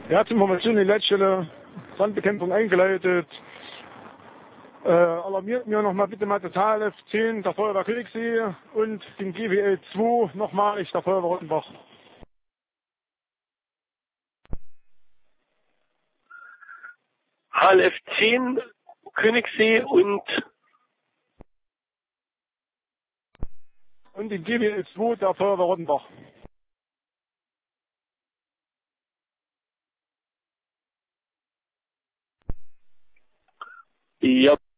Ja, zur Information, die Leitstelle Sandbekämpfung eingeleitet. Alarmiert mir nochmal bitte mal das HLF 10 der Feuerwehr Königssee und den GWL 2 nochmalig der Feuerwehr Rottenbach. HLF 10 Königssee und den GWL 2 der Feuerwehr Rottenbach. ja.